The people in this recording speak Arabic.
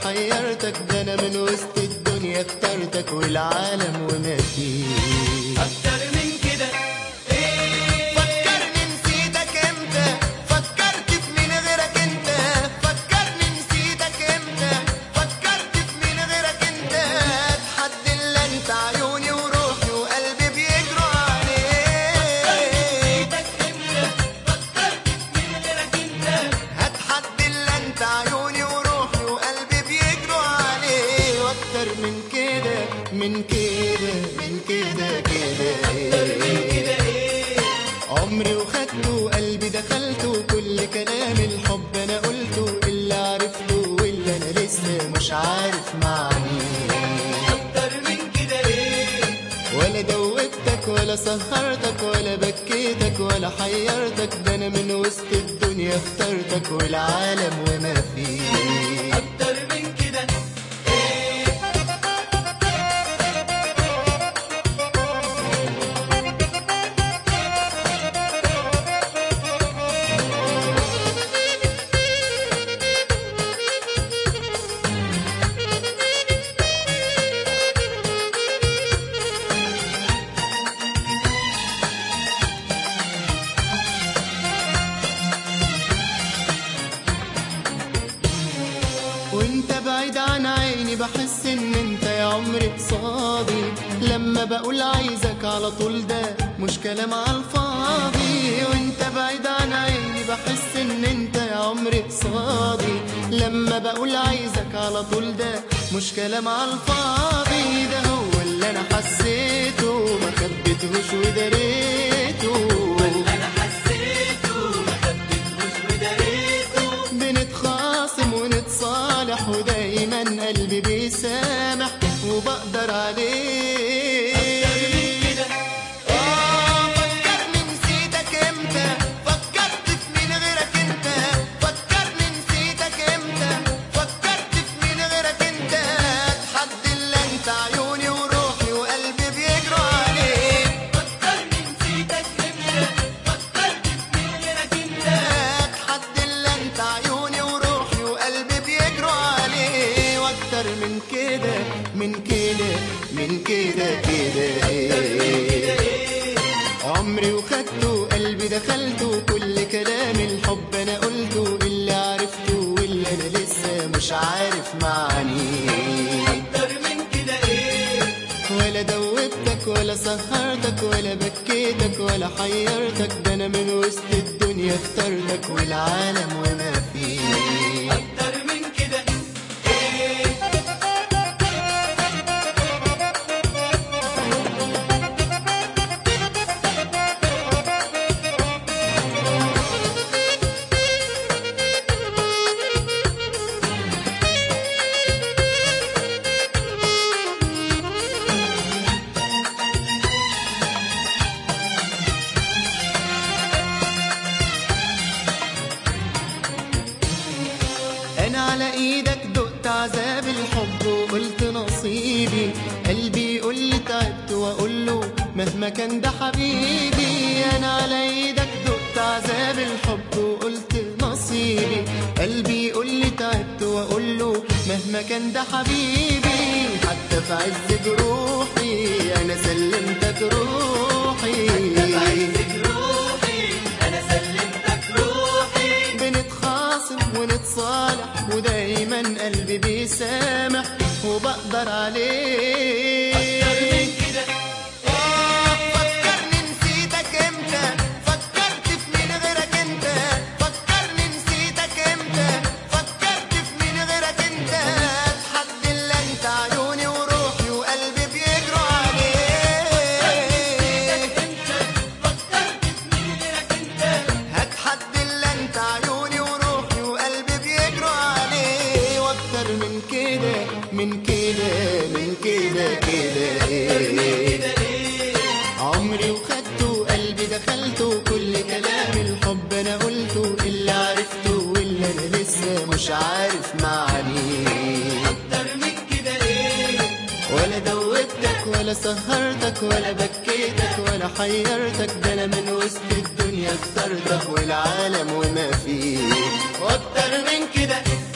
حيرتك، ده انا من وسط الدنيا اخترتك والعالم وما فيه. اكتر من كده ايه؟ فكرني نسيتك امتى، فكرت في مين غيرك انت، فكرني نسيتك امتى، فكرت في مين غيرك انت، اتحدى الا انت عيوني وروحي وقلبي بيجروا عليك. فكرت في مين غيرك انت، هتحدى الا انت عيوني وروحي وقلبي بيجروا عليه. واكتر من كده من كده من كده كده ايه؟ عمري وخدته قلبي دخلته، كل كلام الحب انا قلته، اللي عرفته واللي انا لسه مش عارف معنيه. اكتر من كده ايه؟ ولا دوبتك ولا سهرتك ولا بكيتك ولا حيرتك، ده انا من وسط الدنيا اخترتك والعالم وما فيه. اكتر من كده ايه؟ وانت بعيد عن عيني بحس ان انت يا عمري قصادي، لما بقول عايزك على طول ده مش كلام على الفاضي. وانت بعيد عن عيني بحس ان انت يا عمري قصادي، لما بقول عايزك على طول ده مش كلام على الفاضي. ده هو اللي انا حسيته ما خبيتهوش وداريته، انا حسيته ما خبيتهوش وداريته. بنتخاصم ونتصالح ودايما قلبي بيسامح وبقدر عليه. فكرني نسيتك امتى، فكرت في مين غيرك انت، فكرني نسيتك امتى، فكرت في مين غيرك انت، اتحدى الا انت عيوني وروحي وقلبي بيجروا عليك. فكرني نسيتك امتى، فكرت في مين غيرك انت، اتحدى الا انت عيوني وروحي وقلبي بيجروا عليه. واكتر من كده من كده من كده كده عمري وخدته قلبي دخلته، كل كلام الحب انا قلته، اللي عرفته واللي انا لسه مش عارف معنيه. اكتر من كده ايه؟ ولا دوبتك ولا سهرتك ولا بكيتك ولا حيرتك، ده انا من وسط الدنيا اخترتك والعالم وما فيه. اكتر من كده ايه؟ انا على ايدك دقت عذاب الحب وقلت نصيبي، قلبي يقول لي تعبت واقول له مهما كان ده حبيبي. انا على ايدك دقت عذاب الحب وقلت نصيبي، قلبي يقول لي تعبت واقول له مهما كان ده حبيبي. حتى في عز جروحي انا سلمتك روحي، انا سلمتك روحي. بنتخاصم ونتصالح ودايما قلبي بيسامح وبقدر عليه. اكتر من كده فكرني نسيتك امتى، فكرت في مين غيرك انت، فكرني نسيتك امتى، فكرت في مين غيرك انت، اتحدى الا انت عيوني وروحي وقلبي بيجروا عليك. فكرت في مين غيرك انت، هتحدى الا انت عيوني وروحي وقلبي بيجروا عليه. واكتر من كده من كده من كده كده عمري وخدته قلبي دخلته، كل كلام الحب انا قلته، اللي عرفته واللي انا لسه مش عارف معنيه. اكتر من كده ايه؟ ولا دوبتك ولا سهرتك ولا بكيتك ولا حيرتك، ده انا من وسط الدنيا اخترتك والعالم وما فيه. واكتر من كده